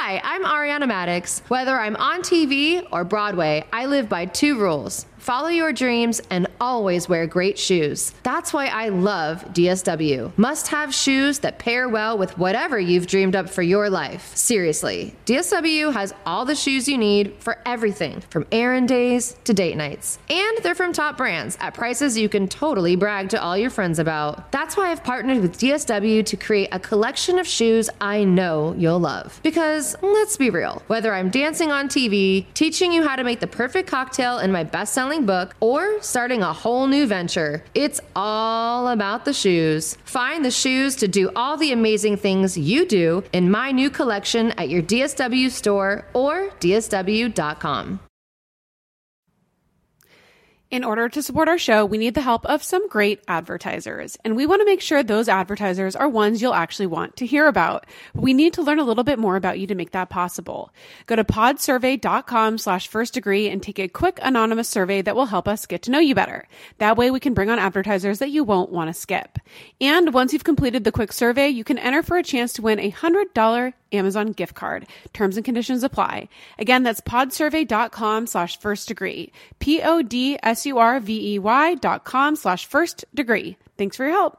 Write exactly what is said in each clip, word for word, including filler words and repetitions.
Hi, I'm Ariana Maddox. Whether I'm on T V or Broadway, I live by two rules. Follow your dreams and always wear great shoes. That's why I love D S W. Must-have shoes that pair well with whatever you've dreamed up for your life. Seriously, D S W has all the shoes you need for everything from errand days to date nights. And they're from top brands at prices you can totally brag to all your friends about. That's why I've partnered with D S W to create a collection of shoes I know you'll love. Because, let's be real, whether I'm dancing on T V, teaching you how to make the perfect cocktail in my best-selling book, or starting a whole new venture, it's all about the shoes. Find the shoes to do all the amazing things you do in my new collection at your D S W store or D S W dot com. In order to support our show, we need the help of some great advertisers, and we want to make sure those advertisers are ones you'll actually want to hear about. We need to learn a little bit more about you to make that possible. Go to podsurvey.com slash first degree and take a quick anonymous survey that will help us get to know you better. That way we can bring on advertisers that you won't want to skip. And once you've completed the quick survey, you can enter for a chance to win a one hundred dollars Amazon gift card. Terms and conditions apply. Again, that's podsurvey.com slash first degree. P-O-D-S-U-R-V-E-Y dot com slash first degree. Thanks for your help.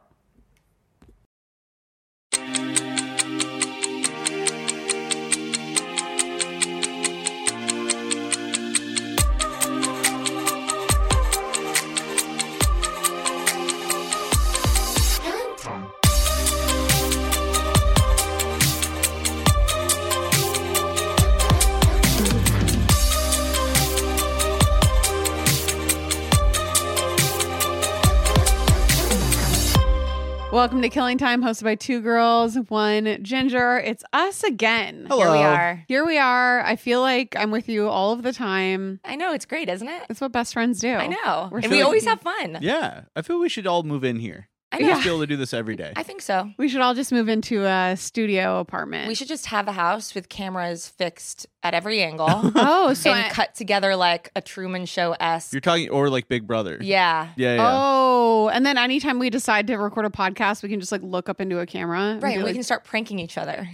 Welcome to Killing Time, hosted by two girls, one ginger. It's us again. Hello. Here we are. Here we are. I feel like I'm with you all of the time. I know. It's great, isn't it? It's what best friends do. I know. We're and so we always lucky. have fun. Yeah, I feel we should all move in here. I We know. should be able to do this every day. I think so. We should all just move into a studio apartment. We should just have a house with cameras fixed at every angle Oh, so and I- cut together like a Truman Show-esque. You're talking, or like Big Brother. Yeah. Yeah, yeah. Oh, and then anytime we decide to record a podcast, we can just like look up into a camera. and Right. be And we like, can start pranking each other.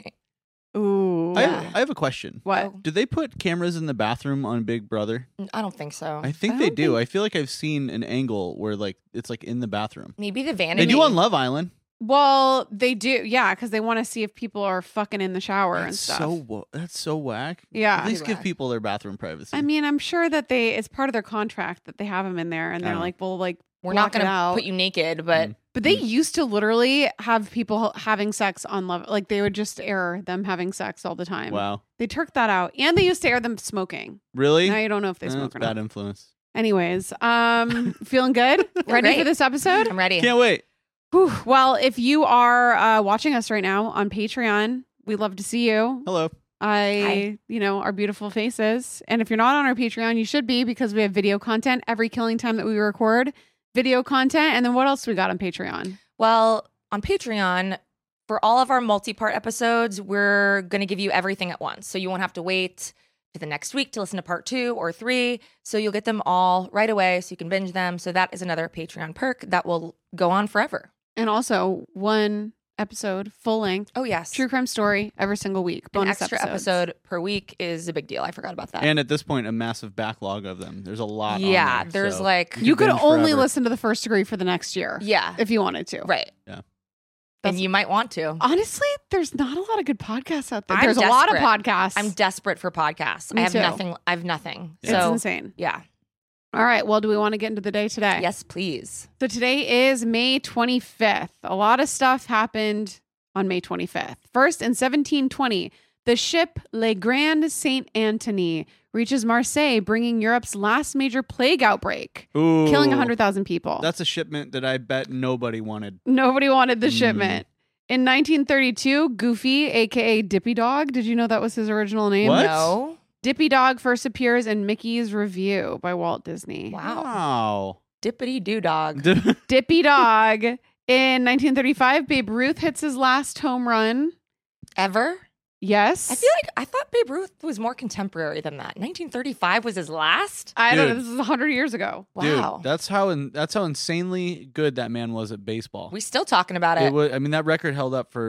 Ooh. I, Yeah. have, I have a question. What? Do they put cameras in the bathroom on Big Brother? I don't think so. I think I they don't do. think- I feel like I've seen an angle where like it's like in the bathroom. Maybe the vanity. They do on Love Island. Well, they do. Yeah, because they want to see if people are fucking in the shower and That's stuff. so wa- that's so whack. Yeah. At least Pretty give whack. people their bathroom privacy. I mean, I'm sure that they, it's part of their contract that they have them in there and they're Oh. like, well, like, We're not block it going out. to put you naked, but Mm. But they used to literally have people having sex on Love. Like they would just air them having sex all the time. wow. They took that out. And they used to air them smoking. Really? Now you don't know if they Eh, smoke that's or not. bad influence. Anyways, um, feeling good? Ready great. for this episode? I'm ready. Can't wait. Whew. Well, if you are uh, watching us right now on Patreon, we'd love to see you. Hello. I, Hi. you know, our beautiful faces. And if you're not on our Patreon, you should be because we have video content every Killing Time that we record. Video content. And then what else we got on Patreon? Well, on Patreon, for all of our multi-part episodes, we're going to give you everything at once. So you won't have to wait to the next week to listen to part two or three. So you'll get them all right away so you can binge them. So that is another Patreon perk that will go on forever. And also one episode, full length, Oh, yes. true crime story every single week. An Bonus extra episodes. episode per week is a big deal. I forgot about that. And at this point, a massive backlog of them. There's a lot. yeah, on there, there's so like, You could binge only forever. listen to the first degree for the next year yeah, if you wanted to. right. Yeah. And you might want to. Honestly, there's not a lot of good podcasts out there. I'm There's a lot of desperate. podcasts. I'm desperate for podcasts. Me I have too. nothing. I have nothing. It's So, insane. yeah. All right. Well, do we want to get into the day today? Yes, please. So today is May twenty-fifth. A lot of stuff happened on May twenty-fifth. First, in seventeen twenty, the ship Le Grand Saint Anthony reaches Marseille, bringing Europe's last major plague outbreak, Ooh, killing one hundred thousand people. That's a shipment that I bet nobody wanted. Nobody wanted the Mm. shipment. In nineteen thirty-two, Goofy, aka Dippy Dog, did you know that was his original name? What? No. Dippy Dog first appears in Mickey's Review by Walt Disney. Wow. Wow. Dippity doo dog. Dippy Dog. In nineteen thirty-five, Babe Ruth hits his last home run. Ever? Yes. I feel like I thought Babe Ruth was more contemporary than that. nineteen thirty-five was his last? I don't know. Dude. This is one hundred years ago. Wow. Dude, that's how in, that's how insanely good that man was at baseball. we still talking about it. It was, I mean, that record held up for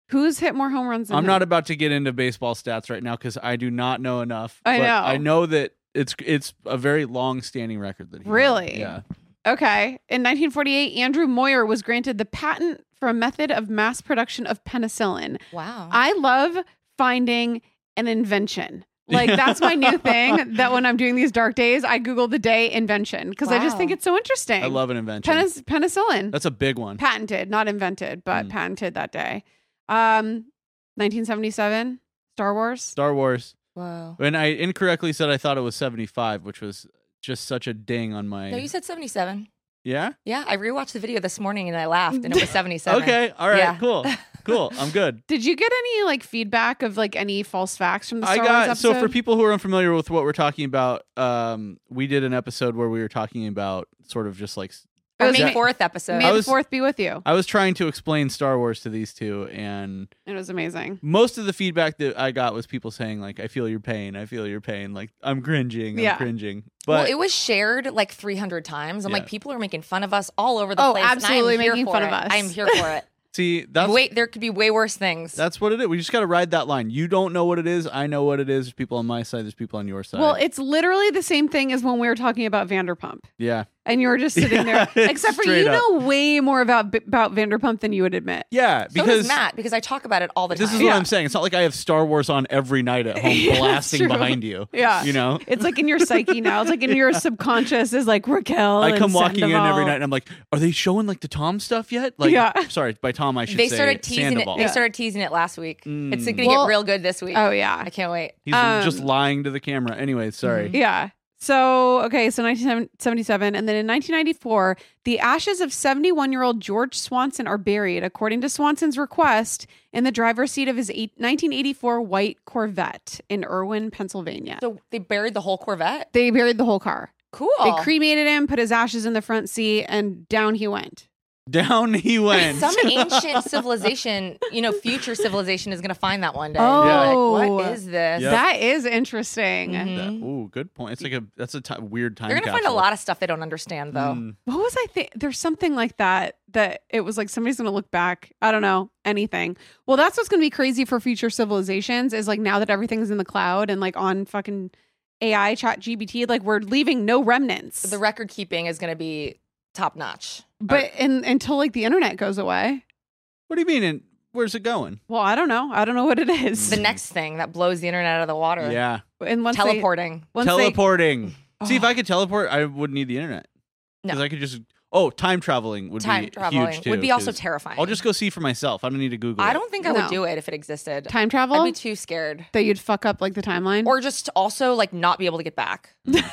Who's hit more home runs than I'm him? not about to get into baseball stats right now because I do not know enough. I but know. I know that it's it's a very long-standing record that he Really? had. Yeah. Okay. In nineteen forty-eight, Andrew Moyer was granted the patent for a method of mass production of penicillin. Wow. I love finding an invention. Like, that's my new thing, that when I'm doing these dark days, I Google the day invention because I just Wow. think it's so interesting. I love an invention. Penic- penicillin. That's a big one. Patented, not invented, but Mm. patented that day. Um, nineteen seventy-seven, Star Wars. Star Wars. Whoa. And I incorrectly said I thought it was seventy-five, which was just such a ding on my. No, you said seventy-seven. Yeah? Yeah, I rewatched the video this morning and I laughed and it was seventy-seven. Okay. All right. Yeah. Cool. Cool. I'm good. Did you get any like feedback of like any false facts from the I Star got Wars so episode? for people who are unfamiliar with what we're talking about, um, we did an episode where we were talking about sort of just like It Our was May Ma- fourth episode. May I the was- fourth be with you. I was trying to explain Star Wars to these two, and It was amazing. most of the feedback that I got was people saying like, "I feel your pain. I feel your pain. Like I'm cringing. I'm Yeah. cringing." well, But it was shared like three hundred times. I'm Yeah. like, people are making fun of us all over the Oh, place. and I am absolutely here making for fun it. of us. I am here for it. see, that's Wait, there could be way worse things. that's what it is. We just got to ride that line. You don't know what it is. I know what it is. There's people on my side. There's people on your side. Well, it's literally the same thing as when we were talking about Vanderpump. yeah, And you were just sitting Yeah, there. Except for straight you up. know way more about about Vanderpump than you would admit. yeah. so Because does Matt, because I talk about it all the time. this is Yeah. what I'm saying. It's not like I have Star Wars on every night at home, Yeah, that's blasting true. behind you. Yeah. You know. It's like in your psyche now. It's like in your subconscious is like Raquel. I and come walking in every Sandoval. night and I'm like, are they showing like the Tom stuff yet? Like, Yeah. sorry, by Tom I should they say started teasing Sandoval. it. They started teasing it last week. Mm. It's going to Well- get real good this week. Oh yeah. I can't wait. He's Um, just lying to the camera. Anyway, sorry. Yeah. So, okay, so nineteen seventy-seven. And then in nineteen ninety-four, the ashes of seventy-one-year-old George Swanson are buried, according to Swanson's request, in the driver's seat of his eight, nineteen eighty-four white Corvette in Irwin, Pennsylvania. So they buried the whole Corvette. They buried the whole car. Cool. They cremated him, put his ashes in the front seat, and down he went. Down he went. Some ancient civilization, you know, future civilization is going to find that one day. Oh. Like, what is this? Yep. That is interesting. Mhm. That- ooh, good point. It's like a that's a ti- weird time They're going to find a capsule. lot of stuff they don't understand, though. Mm. What was I think? There's something like that that it was like somebody's going to look back. I don't know anything. Well, that's what's going to be crazy for future civilizations is like now that everything's in the cloud and like on fucking A I chat G P T, like we're leaving no remnants. The record keeping is going to be top notch. but in, until like the internet goes away. What do you mean? And where's it going? Well, I don't know. I don't know what it is. The next thing that blows the internet out of the water. Yeah, and once they- Teleporting. once they- teleporting. See, if Oh. I could teleport, I wouldn't need the internet No. because I could just. Oh, time traveling would Time be traveling huge too. would be also 'cause terrifying. I'll just go see for myself. I don't need to Google. I it. don't think I No. would do it if it existed. time travel I'd be too scared. that you'd fuck up like the timeline. Or just also like not be able to get back.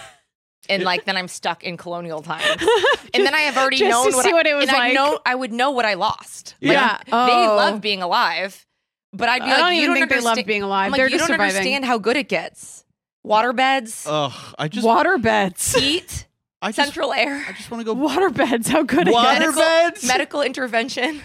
And like then I'm stuck in colonial times. And then I have already Just known to what, see I, what it was and I like. know I would know what I lost. Like, Yeah. They Oh. love being alive. But I'd be I like, don't you even don't think they understand. love being alive. I'm like, They're you just don't surviving. understand how good it gets. Water beds, Ugh, I just. Water beds. heat, I just. central air, I just want to go. Water beds. How good it Water gets. medical, beds? medical intervention.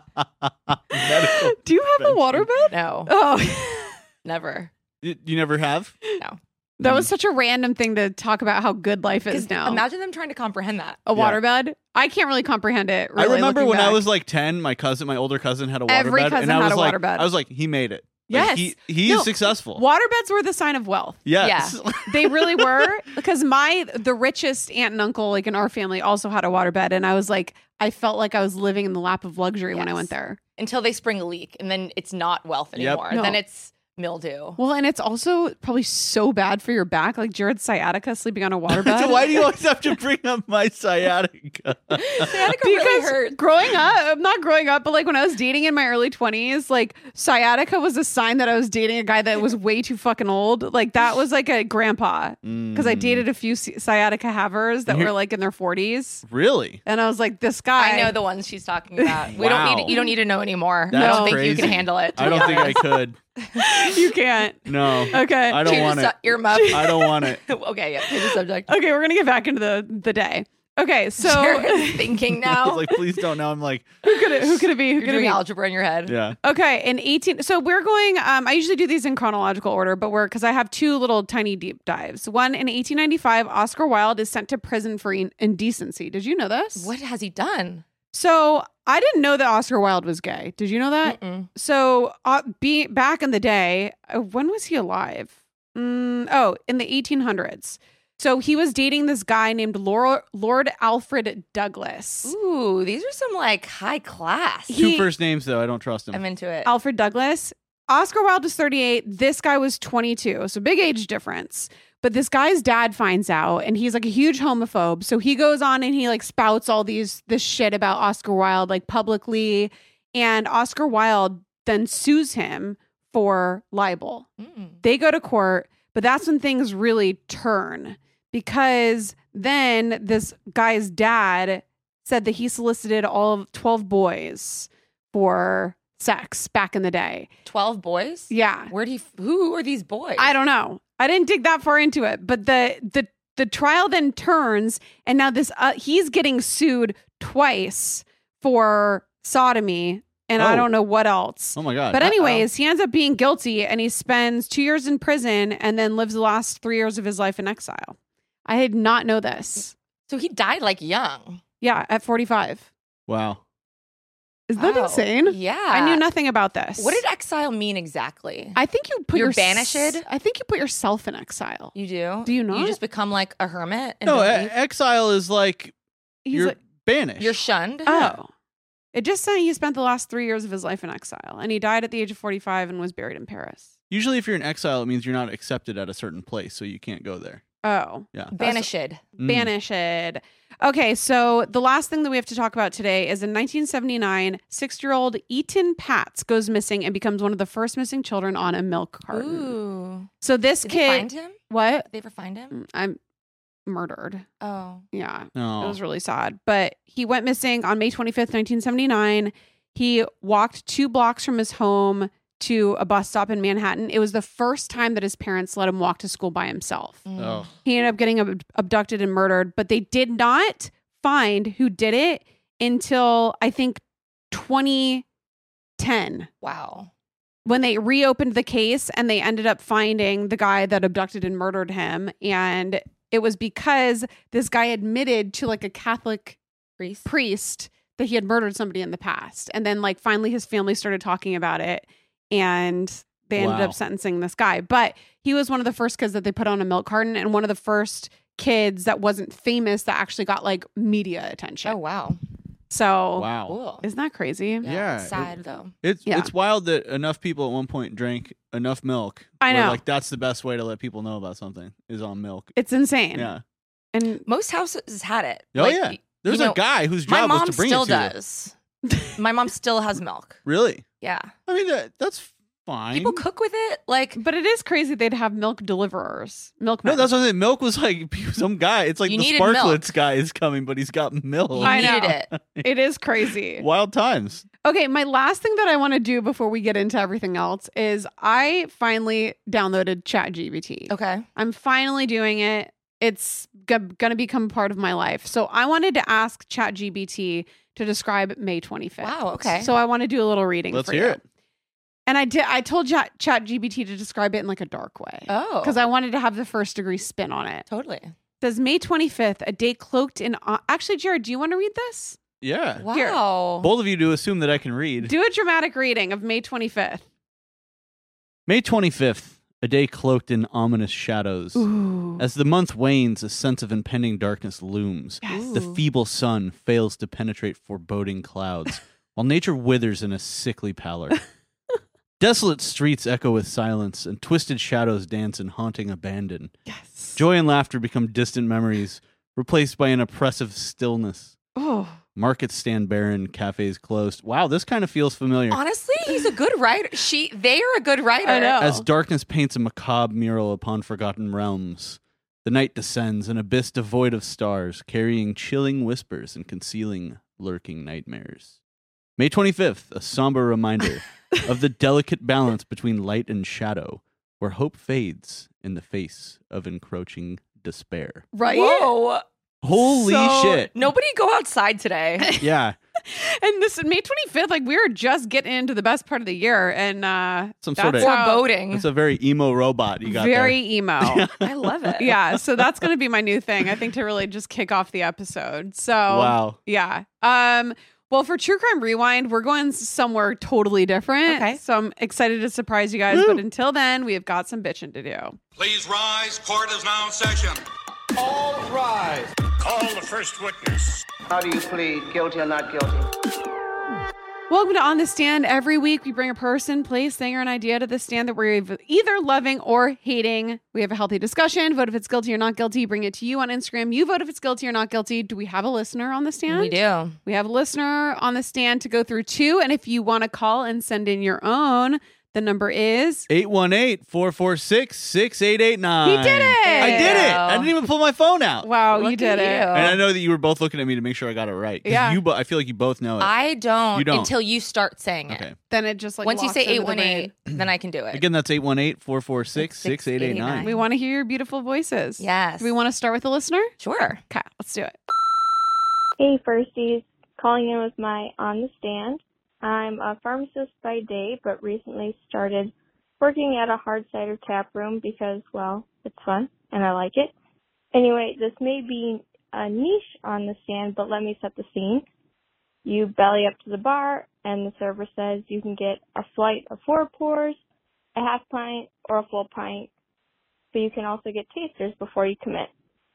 Medical. Do you have a water bed? No, Oh, never. You, you never have? No. that was such a random thing to talk about how good life is Because now. imagine them trying to comprehend that. a Yeah. water bed. I can't really comprehend it. I Really, remember looking when I back. was like ten, my cousin, my older cousin, had a water Every bed, cousin and I had was a like, water bed. I was like, he made it. Yes. Like, he he's No, successful. Water beds were the sign of wealth. Yes. They really were because my the richest aunt and uncle like in our family also had a water bed, and I was like, I felt like I was living in the lap of luxury when I Yes. went there. Until they spring a leak, and then it's not wealth Yep. anymore. No. Then it's mildew. Well, and it's also probably so bad for your back, like Jared's sciatica sleeping on a water bed. So why do you always have to bring up my sciatica? Sciatica really Because hurt. growing up, not growing up, but like when I was dating in my early twenties, like sciatica was a sign that I was dating a guy that was way too fucking old. Like that was like a grandpa because I Mm. dated a few sci- sciatica havers that Here- were like in their forties. Really? And I was like, this guy. I know the ones she's talking about. We Wow. don't need. You don't need to know anymore. That's I don't think you crazy. can handle it. to I be don't think I honest. could. you can't. No. Okay. I don't Change want the it. su- earmuff. I don't want it. Okay, yeah. Change the subject. Okay, we're gonna get back into the the day. Okay, so Jared's thinking I now. was like, please don't. Now I'm like, who could it who could it be? Who You're could it doing be? algebra in your head. yeah. Okay, in eighteen. So we're going. Um, I usually do these in chronological order, but we're because I have two little tiny deep dives. One in eighteen ninety-five, Oscar Wilde is sent to prison for in- indecency. Did you know this? What has he done? So I didn't know that Oscar Wilde was gay. Did you know that? Mm-mm. So uh, be, back in the day, uh, when was he alive? Mm, oh, in the eighteen hundreds. So he was dating this guy named Lord, Lord Alfred Douglas. Ooh, these are some like high class. He- Two first names though. I don't trust him. I'm into it. Alfred Douglas. Oscar Wilde was thirty-eight. This guy was twenty-two. So big age difference. But this guy's dad finds out and he's like a huge homophobe. So he goes on and he like spouts all these this shit about Oscar Wilde like publicly. And Oscar Wilde then sues him for libel. Mm. They go to court, but that's when things really turn because then this guy's dad said that he solicited all of twelve boys for sex back in the day. twelve boys? Yeah. Where'd he, who are these boys? I don't know. I didn't dig that far into it, but the the the trial then turns and now this uh, he's getting sued twice for sodomy and I Oh. don't know what else. Oh my god. But Uh-oh. anyways, he ends up being guilty and he spends two years in prison and then lives the last three years of his life in exile. I did not know this. So he died like young. Yeah, at forty-five. Wow. Is that Wow. insane? Yeah. I knew nothing about this. What did exile mean exactly? I think you put You're your banished? I think you put yourself in exile. you do? Do you not? You just become like a hermit? And No, don't e- leave? exile is like He's you're like, banished. You're shunned? oh. It just said he spent the last three years of his life in exile, and he died at the age of forty-five and was buried in Paris. Usually, if you're in exile, it means you're not accepted at a certain place, so you can't go there. Oh, Yeah. Banished. Mm. banished. Okay, so the last thing that we have to talk about today is in nineteen seventy-nine, six-year-old Eaton Patz goes missing and becomes one of the first missing children on a milk carton. Ooh. So this Did kid, they find him? what? Did they ever find him? Mm, I'm murdered. Oh. Yeah. No. It was really sad. But he went missing on May twenty-fifth, nineteen seventy-nine. He walked two blocks from his home to a bus stop in Manhattan. It was the first time that his parents let him walk to school by himself. Mm. Oh. He ended up getting ab- abducted and murdered, but they did not find who did it until I think twenty ten. Wow. When they reopened the case and they ended up finding the guy that abducted and murdered him. And it was because this guy admitted to like a Catholic Priest? priest that he had murdered somebody in the past. And then like finally his family started talking about it and they ended Wow. up sentencing this guy. But he was one of the first kids that they put on a milk carton and one of the first kids that wasn't famous that actually got like media attention. Oh, wow. So Wow. Cool. isn't that crazy? Yeah. Yeah, it's sad, though. It's Yeah. it's wild that enough people at one point drank enough milk. I where, know. Like that's the best way to let people know about something is on milk. It's insane. Yeah. And Most houses had it. Oh, Like, yeah. y- There's you a know, guy whose My job was mom to bring still it to you. does. My mom still has milk. Really? Yeah. I mean that that's fine. People cook with it. Like, but it is crazy they'd have milk deliverers. Milkmen. No, that's what I said. Milk was like some guy. It's like You the needed Sparklets guy is coming, but he's got milk. you I needed know. it. It is crazy. Wild times. Okay, my last thing that I want to do before we get into everything else is I finally downloaded ChatGPT. Okay. I'm finally doing it. It's g- going to become part of my life. So I wanted to ask ChatGPT to describe May twenty-fifth. Wow, okay. So I want to do a little reading Let's for hear you. it. And I did. I told Chat ChatGPT to describe it in like a dark way. Oh. Because I wanted to have the first degree spin on it. Totally. It says May twenty-fifth, a day cloaked in... Uh, actually, Jared, do you want to read this? Yeah. Wow. Bold of you to assume that I can read. Do a dramatic reading of May twenty-fifth. May twenty-fifth, a day cloaked in ominous shadows. Ooh. As the month wanes, a sense of impending darkness looms. Yes. The feeble sun fails to penetrate foreboding clouds, while nature withers in a sickly pallor. Desolate streets echo with silence, and twisted shadows dance in haunting abandon. Yes. Joy and laughter become distant memories, replaced by an oppressive stillness. Oh. Markets stand barren, cafes closed. Wow, this kind of feels familiar. Honestly, he's a good writer. She, they are a good writer. I know. As darkness paints a macabre mural upon forgotten realms, the night descends, an abyss devoid of stars, carrying chilling whispers and concealing lurking nightmares. May twenty-fifth, a somber reminder of the delicate balance between light and shadow, where hope fades in the face of encroaching despair. Right? Whoa. Holy So- shit. Nobody go outside today. Yeah. And this May twenty-fifth, like we were just getting into the best part of the year. And uh Some that's sort of- how- Foreboding. That's a very emo robot you got very there. emo. I love it. Yeah. So that's gonna be my new thing, I think, to really just kick off the episode. So Wow. yeah. Um, Well, for True Crime Rewind, we're going somewhere totally different. Okay. So I'm excited to surprise you guys. Woo. But until then, we have got some bitching to do. Please rise. Court is now in session. All rise. Call the first witness. How do you plead, guilty or not guilty? Welcome to On the Stand. Every week, we bring a person, place, thing, or an idea to the stand that we're either loving or hating. We have a healthy discussion. Vote if it's guilty or not guilty. Bring it to you on Instagram. You vote if it's guilty or not guilty. Do we have a listener on the stand? We do. We have a listener on the stand to go through two. And if you want to call and send in your own, the number is eight one eight, four four six, six eight eight nine. He did it! I did it. I didn't even pull my phone out. Wow, Look you did at it. you. And I know that you were both looking at me to make sure I got it right. 'Cause Yeah. You bo- I feel like you both know it. I don't, You don't. until you start saying it. Okay. Then it just like Once you locks say into the eight one eight, brain. then I can do it. Again, that's eight one eight, four four six, six eight eight nine. We want to hear your beautiful voices. Yes. Do we want to start with the listener? Sure. Okay, let's do it. Hey, firsties. Calling in with my On the Stand. I'm a pharmacist by day, but recently started working at a hard cider tap room because, well, it's fun and I like it. Anyway, this may be a niche on the stand, but let me set the scene. You belly up to the bar and the server says you can get a flight of four pours, a half pint, or a full pint, but you can also get tasters before you commit.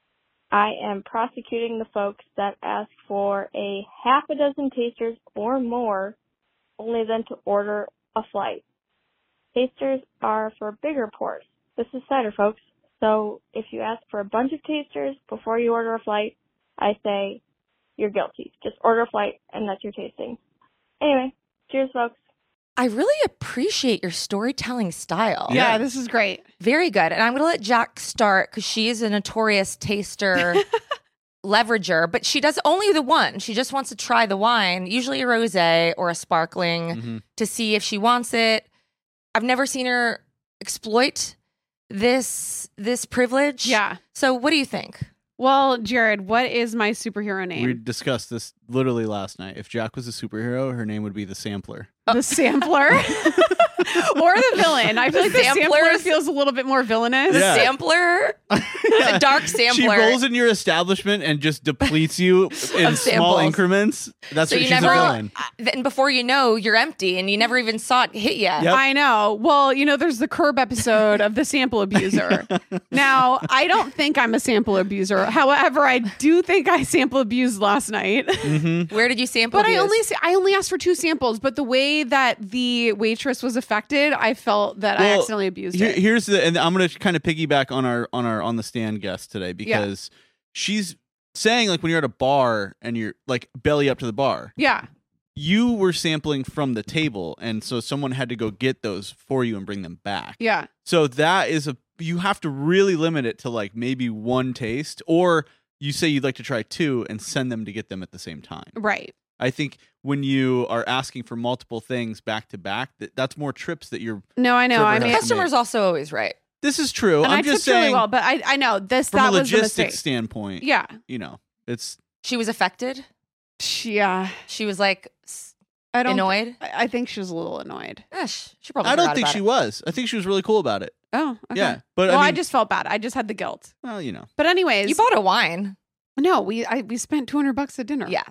I am prosecuting the folks that ask for a half a dozen tasters or more, only then to order a flight. Tasters are for bigger pours. This is cider, folks. So if you ask for a bunch of tasters before you order a flight, I say you're guilty. Just order a flight and that's your tasting. Anyway, cheers, folks. I really appreciate your storytelling style. Yeah, Yeah. this is great. Very good. And I'm going to let Jack start because she is a notorious taster leverager, but she does only the one. She just wants to try the wine, usually a rosé or a sparkling, Mm-hmm. to see if she wants it. I've never seen her exploit this this privilege. Yeah. So what do you think? Well, Jared, what is my superhero name? We discussed this literally last night. If Jack was a superhero, her name would be the Sampler. The Sampler or the villain. I feel like the Sampler Samplers? feels a little bit more villainous. The Yeah. sampler? The dark sampler. She rolls in your establishment and just depletes you in Of small samples. increments. That's So what you she's never, a villain. then before you know, you're empty and you never even saw it hit yet. Yep. I know. Well, you know, there's the Curb episode of the sample abuser. Now, I don't think I'm a sample abuser. However, I do think I sample abused last night. Where did you sample But I abuse? only I only asked for two samples. But the way that the waitress was affected, I felt that I Well, accidentally abused Here- it. Here's the, and I'm going to kind of piggyback on our on our on the stand guest today because she's saying like when you're at a bar and you're like belly up to the bar, Yeah. you were sampling from the table, and so someone had to go get those for you and bring them back. Yeah. So that is a you have to really limit it to like maybe one taste, or you say you'd like to try two and send them to get them at the same time. Right. I think when you are asking for multiple things back to back, that that's more trips that you're. No, I know. Trevor I has mean, to Customer's also always right. This is true. and I'm I just tipped really saying well, but I I know this from that a was the mistake. logistics standpoint. Yeah. You know, it's She was affected. Yeah. She was like s- I don't annoyed. I I think she was a little annoyed. Gosh, she probably. I don't forgot think about she it. was. I think she was really cool about it. Oh, okay. Yeah, but well, I I, mean, just felt bad. I just had the guilt. well, you know. But anyways, You bought a wine. no, we I we spent two hundred bucks at dinner. Yeah.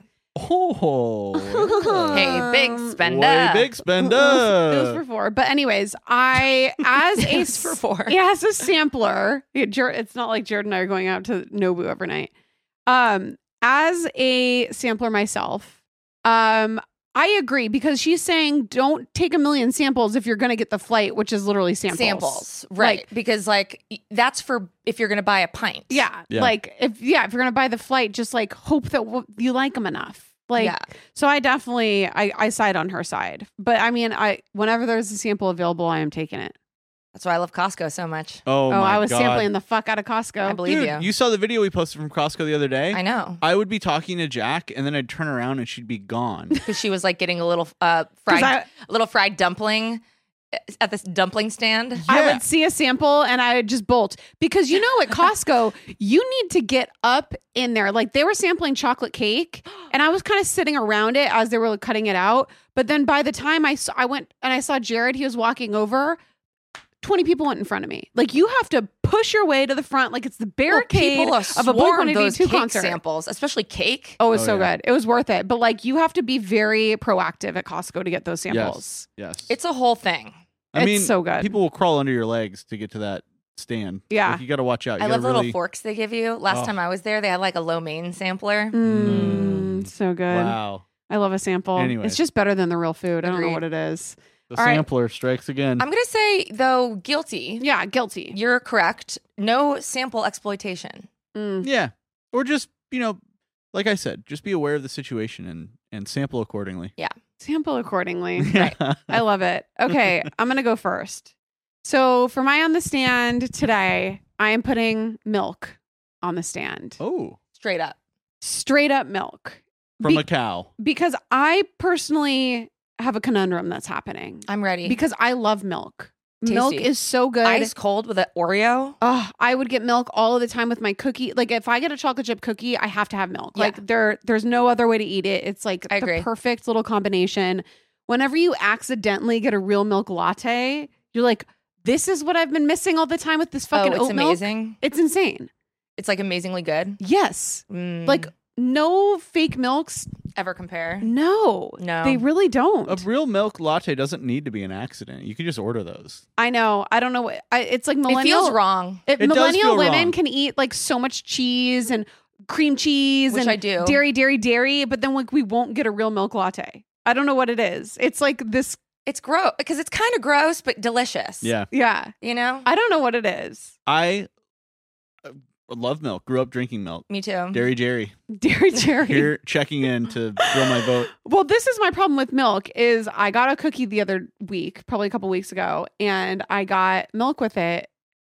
Oh, Hey, big spender. way big spender. It was for four. But anyways, I as a It's for four. Yeah, as a sampler, yeah, Jared, it's not like Jared and I are going out to Nobu every night. Um, as a sampler myself, um, I agree because she's saying don't take a million samples if you're going to get the flight, which is literally samples. Samples, right? Like, because like y- that's for if you're going to buy a pint. yeah, Yeah. like if yeah, if you're going to buy the flight, just like hope that w- you like them enough. Like, Yeah. so I definitely I I side on her side, but I mean, I whenever there's a sample available, I am taking it. That's why I love Costco so much. Oh, Oh, my I was God. sampling the fuck out of Costco. I believe Dude, you. you saw the video we posted from Costco the other day. I know I would be talking to Jack, and then I'd turn around and she'd be gone. because she was like getting a little uh fried, I- a little fried dumpling at this dumpling stand. I Yeah. would see a sample and I would just bolt because you know at Costco you need to get up in there. Like they were sampling chocolate cake and I was kind of sitting around it as they were cutting it out. But then by the time I saw, I went and I saw Jared, he was walking over. twenty people went in front of me. Like you have to push your way to the front, like it's the barricade Well, of a Blink swarm one those eighty-two cake concert. samples, especially cake. Oh, it was Oh, so yeah. good. It was worth it. But like you have to be very proactive at Costco to get those samples. Yes. Yes. It's a whole thing. I it's mean, so good. People will crawl under your legs to get to that stand. Yeah. Like, you got to watch out. You I gotta love the really... little forks they give you. Last Oh. time I was there, they had like a lo mein sampler. Mm, so good. Wow. I love a sample. Anyways. It's just better than the real food. I don't know Agreed. what it is. The All right. sampler strikes again. I'm going to say, though, guilty. Yeah, guilty. You're correct. No sample exploitation. Mm. Yeah. Or just, you know, like I said, just be aware of the situation and, and sample accordingly. Sample accordingly. Right. I love it. Okay, I'm going to go first. So for my on the stand today, I am putting milk on the stand. Oh, Straight up. Straight up milk. from Be- a cow. Because I personally have a conundrum that's happening. I'm ready. Because I love milk. Tasty. Milk is so good. Ice cold with an Oreo. Oh, I would get milk all of the time with my cookie. Like if I get a chocolate chip cookie, I have to have milk. Yeah. Like there, there's no other way to eat it. It's like I the agree. perfect little combination. Whenever you accidentally get a real milk latte, you're like, this is what I've been missing all the time with this fucking Oh, it's oat milk. amazing. It's insane. It's like amazingly good. Yes. Mm, Like no fake milks. ever compare. No. No. They really don't. A real milk latte doesn't need to be an accident. You can just order those. I know. I don't know what I, it's like It millennial. feels wrong. If It does millennial feel women wrong. can eat like so much cheese and cream cheese Which and I do. dairy, dairy, dairy, but then like we won't get a real milk latte. I don't know what it is. It's like this. It's gross because it's kind of gross but delicious. Yeah. Yeah, You know? I don't know what it is. I uh, love milk. Grew up drinking milk. Me too. Dairy Jerry. Dairy, dairy. Here checking in to throw my vote. Well, this is my problem with milk. Is I got a cookie the other week, probably a couple weeks ago, and I got milk with it,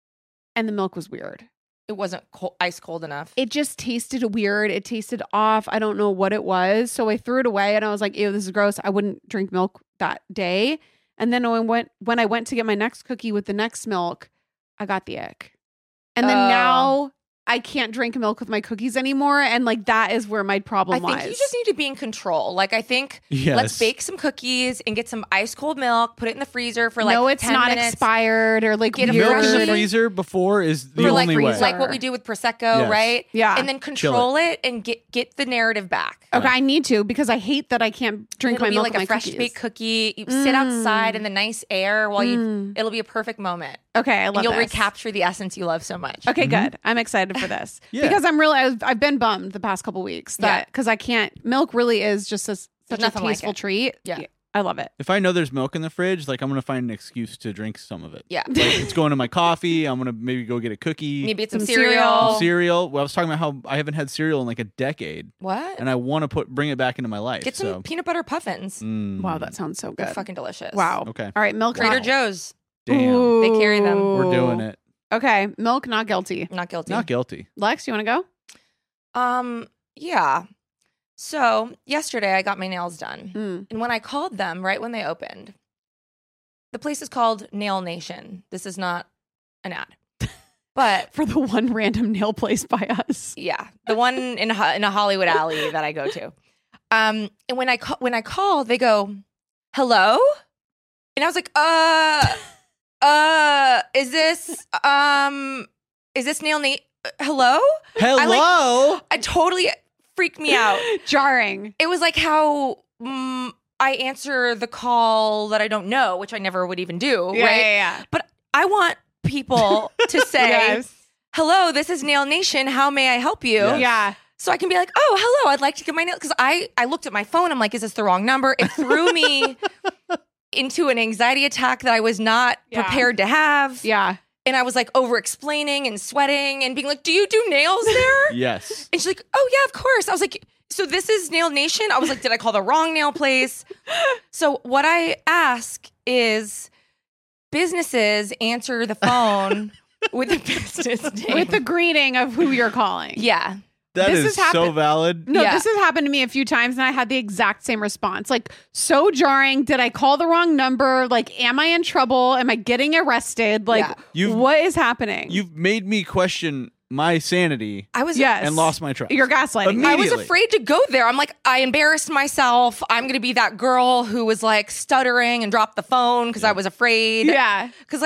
and the milk was weird. It wasn't cold, ice cold enough. It just tasted weird. It tasted off. I don't know what it was. So I threw it away and I was like, ew, this is gross. I wouldn't drink milk that day. And then when I went, when I went to get my next cookie with the next milk, I got the ick. And then Oh. now I can't drink milk with my cookies anymore. And like that is where my problem I think lies. you just need to be in control. Like I think Yes. let's bake some cookies and get some ice cold milk, put it in the freezer for like no, it's ten not minutes. expired or like Get a weird. Milk in the Fresh. freezer before is the For like, only way. like what we do with Prosecco, Yes. right? Yeah. And then control it. and get get the narrative back. Okay, I need to because I hate that I can't drink It'll my be milk like with a my fresh cookies. baked cookie. You sit outside in the nice air while you. Mm. It'll be a perfect moment. Okay, I And love you'll this. recapture the essence you love so much. Okay, good. I'm excited for this Yeah. because I'm really I've, I've been bummed the past couple weeks that Yeah. because I can't. Milk really is just a, such a nothing like tasteful it. treat. Yeah. I love it. If I know there's milk in the fridge, like I'm gonna find an excuse to drink some of it. Yeah. Like it's going to my coffee. I'm gonna maybe go get a cookie. Maybe it's some, Some cereal. cereal. cereal. Well, I was talking about how I haven't had cereal in like a decade, What? and I want to put bring it back into my life. Get some so. peanut butter puffins. Mm. Wow, that sounds so They're good. fucking delicious. Wow. Okay. All right, milk. Trader not, Joe's. Damn. They carry them. We're doing Ooh. it. Okay, milk not guilty. Not guilty. Not guilty. Lex, you want to go? Um, yeah. So yesterday I got my nails done. Mm. And when I called them right when they opened, the place is called Nail Nation. This is not an ad. But For the one random nail place by us. yeah, the one in a, in a Hollywood alley that I go to. Um, and when I ca- when I call, they go, "Hello?" And I was like, "Uh, uh, is this um, is this Nail Nation? Hello?" Hello. I totally freaked me out. Jarring. It was like how mm, I answer the call that I don't know, which I never would even do, Yeah, right? yeah, yeah. But I want people to say, Yes. "Hello, this is Nail Nation. How may I help you?" Yes. Yeah. So I can be like, "Oh, hello, I'd like to get my nail." Because I I looked at my phone. I'm like, "Is this the wrong number?" It threw me into an anxiety attack that I was not Yeah. prepared to have. Yeah. And I was like over explaining and sweating and being like, "Do you do nails there?" Yes. And she's like, "Oh yeah, of course." I was like, "So this is Nail Nation?" I was like, "Did I call the wrong nail place?" So what I ask is businesses answer the phone with the business name. With the greeting of who you're calling. yeah. That This is has so happened- valid. No, Yeah. this has happened to me a few times and I had the exact same response. Like, so jarring. Did I call the wrong number? Like, am I in trouble? Am I getting arrested? Like, Yeah. You've- what is happening? You've made me question my sanity I was yes. and lost my trust. You're gaslighting. me. I was Immediately. afraid to go there. I'm like, I embarrassed myself. I'm going to be that girl who was like stuttering and dropped the phone because I was afraid. Yeah. Because like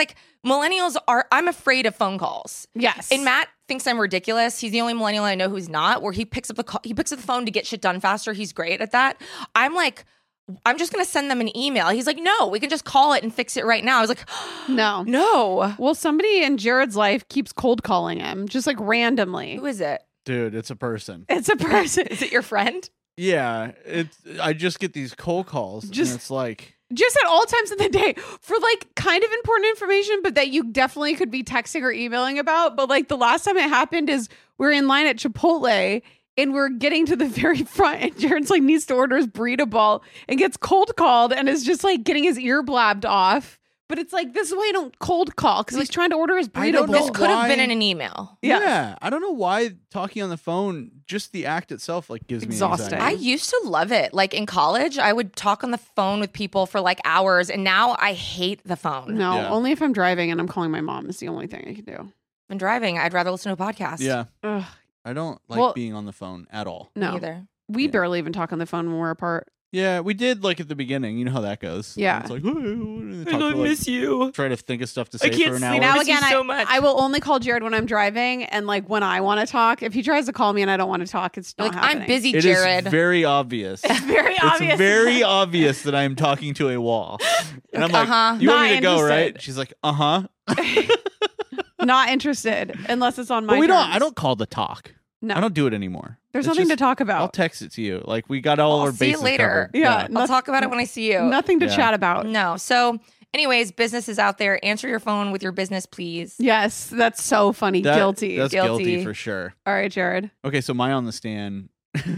millennials are, I'm afraid of phone calls. Yes. And Matt thinks I'm ridiculous. He's the only millennial I know who's not, where he picks up the call, he picks up the phone to get shit done faster. He's great at that. I'm like, I'm just going to send them an email. He's like, no, we can just call it and fix it right now. I was like, no. No. Well, somebody in Jared's life keeps cold calling him, just like randomly. Who is it? Dude, it's a person. It's a person. Is it your friend? Yeah, it's. I just get these cold calls, Just- and it's like, Just at all times of the day for like kind of important information, but that you definitely could be texting or emailing about. But like the last time it happened is we're in line at Chipotle and we're getting to the very front and Jared's like needs to order his burrito ball and gets cold called and is just like getting his ear blabbed off. But it's like, this is why I don't cold call, because he's trying to order his I burrito don't bowl. know This could have why- been in an email. Yeah. yeah. I don't know why talking on the phone, just the act itself, like gives Exhausting. me I anxiety. used to love it. Like in college, I would talk on the phone with people for like hours, and now I hate the phone. No, Yeah. only if I'm driving and I'm calling my mom is the only thing I can do. When driving, I'd rather listen to a podcast. Yeah, Ugh, I don't like Well- being on the phone at all. no. Either. We Yeah. barely even talk on the phone when we're apart. Yeah, we did like at the beginning. You know how that goes. Yeah. It's like, "Hey, talk for, like, you. try to think of stuff to say can't for an sleep hour. now. Now miss you again, so I, much. I will only call Jared when I'm driving and like when I want to talk. If he tries to call me and I don't want to talk, it's not Like, happening. I'm busy, It is Jared. very obvious. It's very It's obvious. very obvious that I'm talking to a wall. And I'm like, Uh-huh. you want Not me to go, right? interested. She's like, uh-huh. Not interested unless it's on my But we don't terms. I don't call the talk. No. I don't do it anymore. There's It's nothing just- to talk I'll about. text it to you. Like we got all I'll our see you bases later. covered. Yeah. I'll talk about it when I see you. Nothing to Yeah. chat about. No. So, anyways, businesses out there, answer your phone with your business, please. Yes, that's so funny. That- Guilty. That's guilty. Guilty. for sure. All right, Jared. Okay, so my on the stand.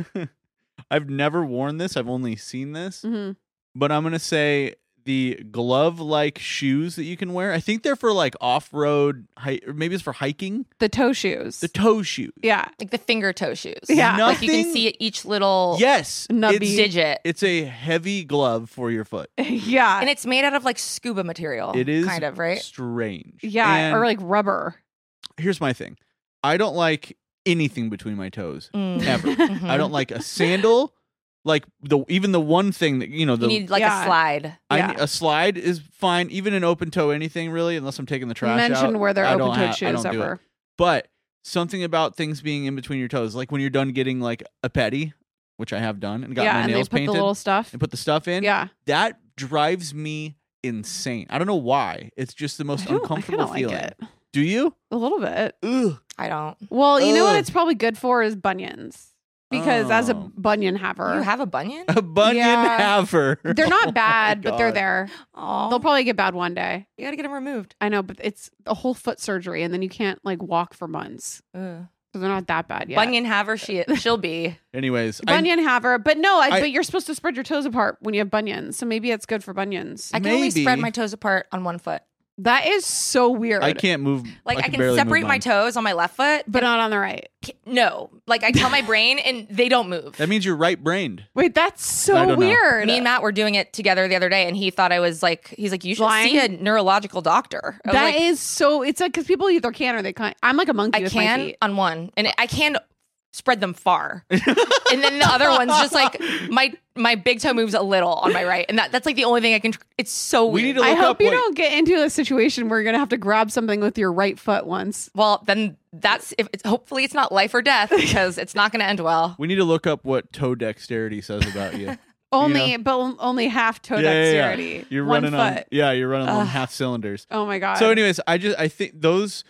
I've never worn this. I've only seen this. hmm But I'm gonna say the glove-like shoes that you can wear. I think they're for like off-road, hi- or maybe it's for hiking. The toe shoes. The toe shoes. yeah. Like the finger toe shoes. Yeah. Like you can Nothing- see each little Yes, Nubby. it's, digit. it's a heavy glove for your foot. yeah. And it's made out of like scuba material. It is kind of, right? strange. yeah. And Or like rubber. here's my thing. I don't like anything between my toes Mm. ever. Mhm. I don't like a sandal. Like the even the one thing that you know the You need like Yeah. a slide. I, Yeah. a slide is fine, even an open toe, anything really, unless I'm taking the trash Mention out. where they're I open don't toed ha- I shoes don't do it. ever. But something about things being in between your toes, like when you're done getting like a pedi, which I have done, and got Yeah, my and they nails put painted, the little stuff. and put the stuff in. Yeah. That drives me insane. I don't know why. It's just the most I don't- I uncomfortable kinda feeling. like it. Do you? A little bit. Ugh. I don't. Well, you know what Ugh. it's probably good for is bunions. Because as a Oh. bunion haver, You have a bunion? A bunion Yeah. haver. they're Oh not my bad, but they're God. there. Oh, They'll probably get bad one day. you got to get them removed. I know, but it's a whole foot surgery, and then you can't like walk for months. Ugh. So they're not that bad yet. Bunion haver, she she'll be. Anyways, I- Bunion haver, but no, I, I- but you're supposed to spread your toes apart when you have bunions, so maybe it's good for bunions. I can only spread Maybe. my toes apart on one foot. That is so weird. I can't move. Like I, can, can barely move separate my mine. toes on my left foot, but not on the right. no. Like I tell my brain, and they don't move. That means you're right brained. Wait, that's I so don't know. weird. Me and Matt were doing it together the other day, and he thought I was like, he's like, you should Lying? see a neurological doctor. I was That like, is so. It's like because people either can or they can't. I'm like a monkey I with my can feet. on one, and I can spread them far, and then the other one's just like my my big toe moves a little on my right, and that that's like the only thing I can. It's so weird. We need to I look hope up you what- don't get into a situation where you're gonna have to grab something with your right foot once. Well, then that's if it's hopefully it's not life or death because it's not going to end well. We need to look up what toe dexterity says about you. Only, but on- only half toe Yeah, yeah, yeah. dexterity. You're one running foot. on. Yeah, you're running on Ugh. half cylinders. Oh my god. So, anyways, I just I think those.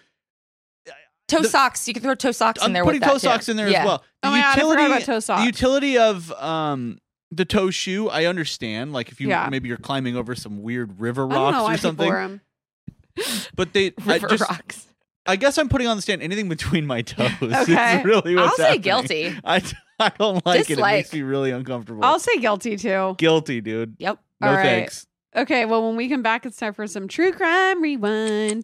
Toe The- socks, you can throw toe socks in I'm there. putting with that toe too. socks in there Yeah. as well. The Oh my God, I forgot utility, about toe socks. The utility of um the toe shoe, I understand. Like if you Yeah. maybe you're climbing over some weird river I don't know rocks why or people something. wear 'em. But they, I River just, rocks. I guess I'm putting on the stand anything between my toes. Okay. Is really what's I'll say happening. guilty. I, I don't like it. It Dislike. makes me really uncomfortable. I'll say guilty too. Guilty, dude. Yep. No All right. thanks. Okay, well, when we come back, it's time for some true crime rewind.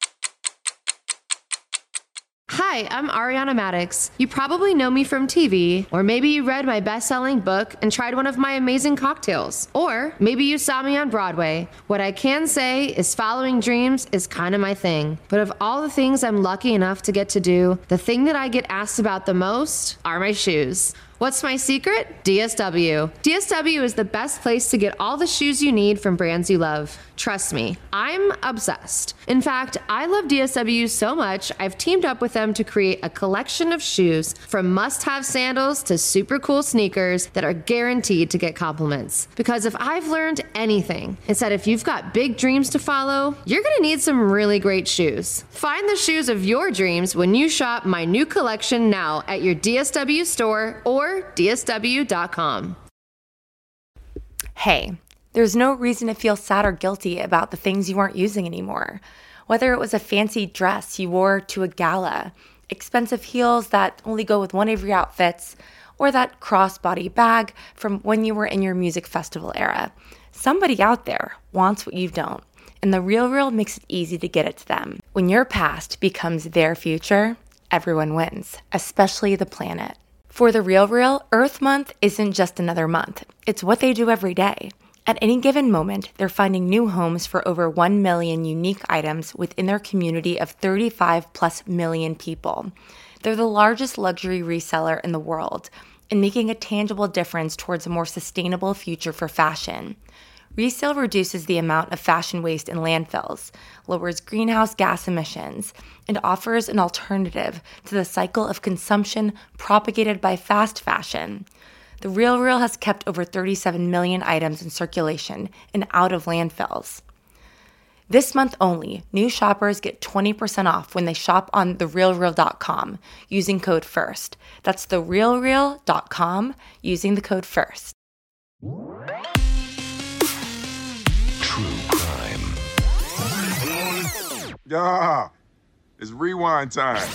Hi, I'm Ariana Maddox. You probably know me from T V, or maybe you read my best-selling book and tried one of my amazing cocktails. Or maybe you saw me on Broadway. What I can say is following dreams is kind of my thing. But of all the things I'm lucky enough to get to do, the thing that I get asked about the most are my shoes. What's my secret? D S W. D S W is the best place to get all the shoes you need from brands you love. Trust me, I'm obsessed. In fact, I love D S W so much, I've teamed up with them to create a collection of shoes from must-have sandals to super cool sneakers that are guaranteed to get compliments. Because if I've learned anything, it's that if you've got big dreams to follow, you're gonna need some really great shoes. Find the shoes of your dreams when you shop my new collection now at your D S W store or D S W dot com. Hey, there's no reason to feel sad or guilty about the things you aren't using anymore. Whether it was a fancy dress you wore to a gala, expensive heels that only go with one of your outfits, or that crossbody bag from when you were in your music festival era. Somebody out there wants what you don't, and The RealReal makes it easy to get it to them. When your past becomes their future, everyone wins, especially the planet. For The RealReal, Earth Month isn't just another month. It's what they do every day. At any given moment, they're finding new homes for over one million unique items within their community of thirty-five plus million people. They're the largest luxury reseller in the world and making a tangible difference towards a more sustainable future for fashion. Resale reduces the amount of fashion waste in landfills, lowers greenhouse gas emissions, and offers an alternative to the cycle of consumption propagated by fast fashion. The RealReal has kept over thirty-seven million items in circulation and out of landfills. This month only, new shoppers get twenty percent off when they shop on the real real dot com using code FIRST. That's the real real dot com using the code FIRST. True crime. Yeah, it's rewind time.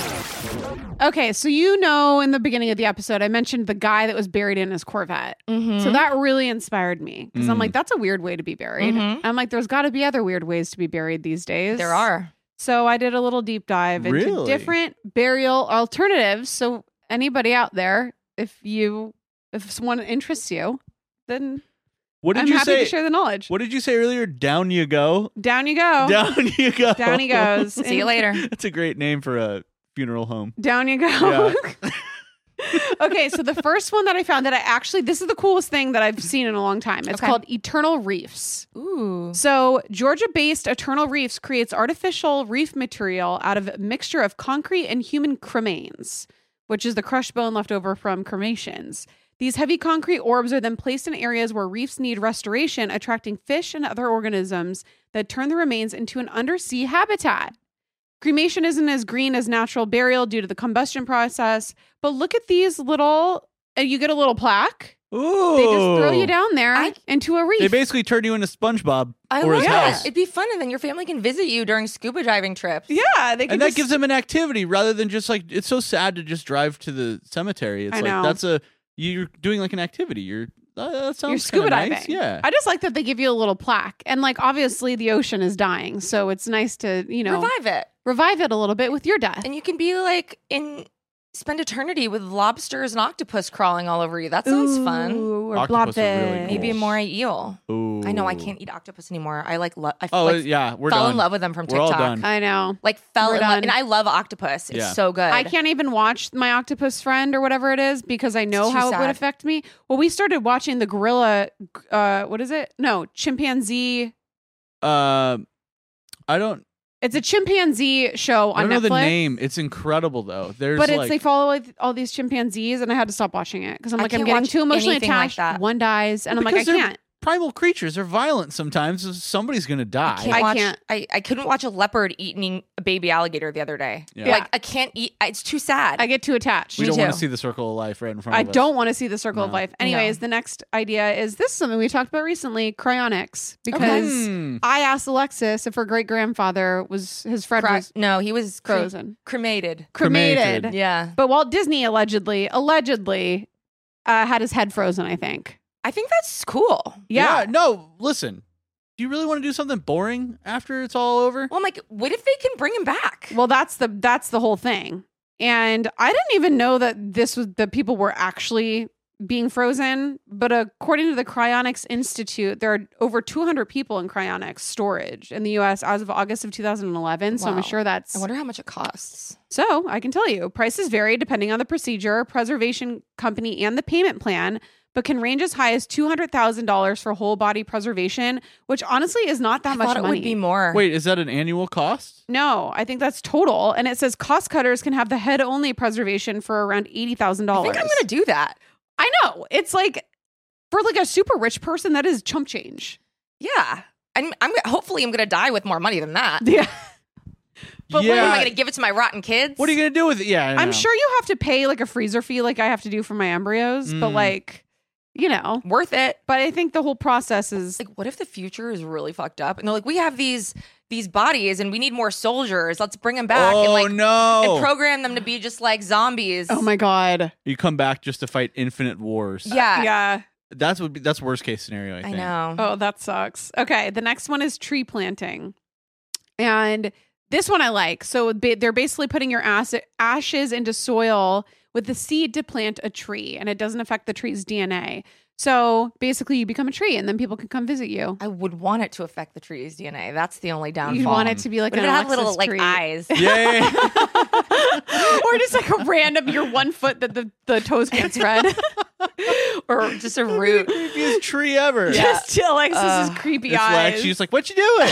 Okay, so you know in the beginning of the episode, I mentioned the guy that was buried in his Corvette. Mm-hmm. So that really inspired me because Mm. I'm like, that's a weird way to be buried. Mhm. I'm like, there's got to be other weird ways to be buried these days. There are. So I did a little deep dive into Really? different burial alternatives. So anybody out there, if you, if one interests you, then What did I'm you happy say? to share the knowledge. What did you say earlier? Down you go. Down you go. Down you go. Down he goes. See you later. That's a great name for a funeral home. Down you go. Yeah. Okay, so the first one that I found that I actually, this is the coolest thing that I've seen in a long time. It's Okay. called Eternal Reefs. Ooh. So Georgia-based Eternal Reefs creates artificial reef material out of a mixture of concrete and human cremains, which is the crushed bone left over from cremations. These heavy concrete orbs are then placed in areas where reefs need restoration, attracting fish and other organisms that turn the remains into an undersea habitat. Cremation isn't as green as natural burial due to the combustion process, but look at these little, uh, you get a little plaque. Ooh. They just throw you down there I- into a reef. They basically turn you into SpongeBob I or love his that. house. It'd be fun, and then your family can visit you during scuba diving trips. yeah, they can And that just, gives them an activity rather than just like, it's so sad to just drive to the cemetery. It's I like, know. that's a, you're doing like an activity. You're, uh, that sounds you're scuba kinda diving. nice. Yeah. I just like that they give you a little plaque. And like, obviously the ocean is dying. So it's nice to, you know, Revive it. revive it a little bit with your death. And you can be like in spend eternity with lobsters and octopus crawling all over you. That sounds fun. Ooh, or Octopus are really blobfish. cool. Maybe a moray eel. Ooh. I know I can't eat octopus anymore. I like lo- I Oh, like, yeah. We're fell done. in love with them from We're all TikTok. done. I know. Like fell We're in love, done. and I love octopus. It's Yeah. so good. I can't even watch my octopus friend or whatever it is because I know It's too how it would sad. affect me. Well, we started watching the gorilla, uh, what is it? No, chimpanzee. Uh, I don't, It's a chimpanzee show on I don't know Netflix. the name. It's incredible though. There's But it's like, they follow like, all these chimpanzees, and I had to stop watching it because I'm I like I'm can't getting watch too emotionally anything like attached. that. One dies, and I'm like I because they're can't. primal creatures. They're violent sometimes. So somebody's going to die. I can't I watch. can't. I, I couldn't watch a leopard eating a baby alligator the other day. Yeah. Like I can't eat. It's too sad. I get too attached. we Me don't want to too. see the circle of life right in front I of us. don't want to see the circle of No. life. Anyways, the next idea is this is something we talked about recently: cryonics. Because Hmm. I asked Alexis if her great grandfather was his friend Cry- was no, he was cre- frozen, cremated. cremated. Cremated. Yeah, But Walt Disney allegedly, allegedly, uh, had his head frozen. I think. I think that's cool. Yeah. Yeah. No, listen. Do you really want to do something boring after it's all over? Well, I'm like, what if they can bring him back? Well, that's the that's the whole thing. And I didn't even know that this was that people were actually being frozen, but according to the Cryonics Institute, there are over two hundred people in cryonics storage in the U S as of August of two thousand eleven. So Wow. I'm sure that's... I wonder how much it costs. So I can tell you, prices vary depending on the procedure, preservation company, and the payment plan, but can range as high as two hundred thousand dollars for whole body preservation, which honestly is not that I much thought it money. would be more. Wait, is that an annual cost? No, I think that's total. And it says cost cutters can have the head only preservation for around eighty thousand I dollars. think I'm going to do that. I know. It's like, for like a super rich person, that is chump change. Yeah. I'm, I'm hopefully I'm going to die with more money than that. Yeah. But yeah. what, am I going to give it to my rotten kids? What are you going to do with it? Yeah, I I'm know. sure you have to pay like a freezer fee like I have to do for my embryos, but Mm. like, you know. Worth it. But I think the whole process is Like, what if the future is really fucked up? And they're like, we have these these bodies and we need more soldiers. Let's bring them back Oh, and like no. and program them to be just like zombies. oh my God. You come back just to fight infinite wars. Yeah. Yeah. That's would be that's worst case scenario, I I think. know. Oh, that sucks. Okay. The next one is tree planting. And this one I like. So ba- they're basically putting your ass- ashes into soil with the seed to plant a tree, and it doesn't affect the tree's D N A. So basically, you become a tree, and then people can come visit you. I would want it to affect the tree's D N A. That's the only downfall. You want it to be like What if an it had Alexis little like tree. eyes? Yay. Or just like a random, your one foot that the, the toes can't spread. Or just a root. Creepiest tree ever. Just Alexis's Uh, creepy It's like eyes. she's like, "What you doing?"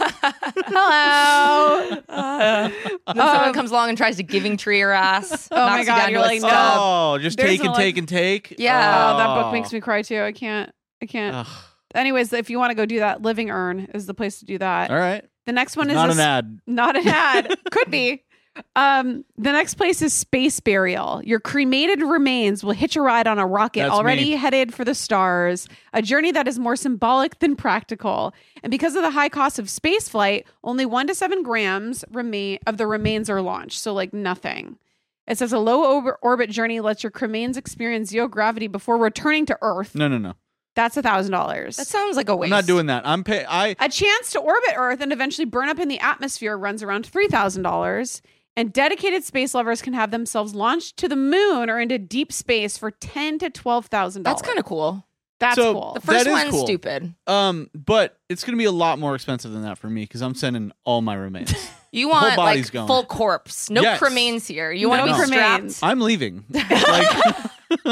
Hello. Uh, then someone comes along and tries to giving tree her ass. Oh my knocks you God, down you're to a like, stub. Oh, just There's take no, and like- take and take. Yeah. Oh, that book makes me cry too. I can't. I can't. Ugh. Anyways, if you want to go do that, Living Urn is the place to do that. All right. The next one It's is not a an s- ad. Not an ad. Could be. Um, the next place is space burial. Your cremated remains will hitch a ride on a rocket That's already me. headed for the stars, a journey that is more symbolic than practical. And because of the high cost of space flight, only one to seven grams remain of the remains are launched. So like nothing. It says a low orbit, orbit journey lets your cremains experience zero gravity before returning to Earth. No, no, no. That's a thousand dollars. That sounds like a waste. I'm not doing that. I'm pay. I A chance to orbit Earth and eventually burn up in the atmosphere runs around three thousand dollars. And dedicated space lovers can have themselves launched to the moon or into deep space for ten to twelve thousand dollars. That's kind of cool. That's So- cool. The first That is one's cool. stupid. um, but it's gonna be a lot more expensive than that for me because I'm sending all my remains. You whole want body's like going. full corpse. No Yes. cremains here. You No want to be cremains. strapped. I'm leaving. Like,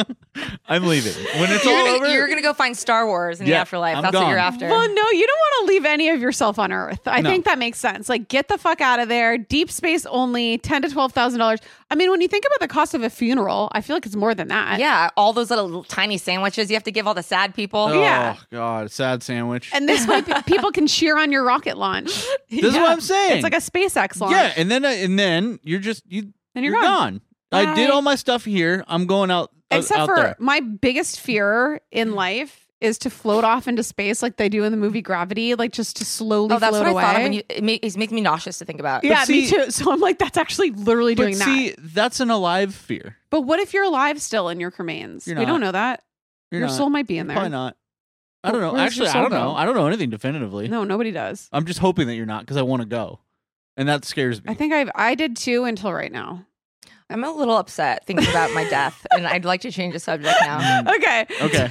I'm leaving when it's You're all gonna, over. you're gonna go find Star Wars in the Yeah, afterlife. I'm That's what you're gone. after. Well, no, you don't want to leave any of yourself on Earth. I No. think that makes sense. Like, get the fuck out of there. Deep space only, ten to twelve thousand dollars. I mean, when you think about the cost of a funeral, I feel like it's more than that. Yeah, all those little tiny sandwiches you have to give all the sad people. oh yeah. God, sad sandwich. And this way, pe- people can cheer on your rocket launch. this is what I'm saying. It's like a SpaceX launch. yeah, and then uh, and then you're just you. And you're you're gone. gone. I did Bye. all my stuff here. I'm going out. uh, Except out for there. my biggest fear in life is to float off into space like they do in the movie Gravity, like just to slowly Oh, that's float what away. I thought of when you. It, ma- it makes me nauseous to think about. yeah, see- me too. So I'm like, that's actually literally But doing see, that. that's an alive fear. But what if you're alive still in your cremains? You're We don't not. know that. You're your not. soul might be in You're there. Probably not. I don't know. Where's your Actually, I soul don't know. go? I don't know anything definitively. No, nobody does. I'm just hoping that you're not because I want to go, and that scares me. I think I've I did too until right now. I'm a little upset thinking about my death, and I'd like to change the subject now. Okay. Okay.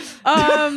Um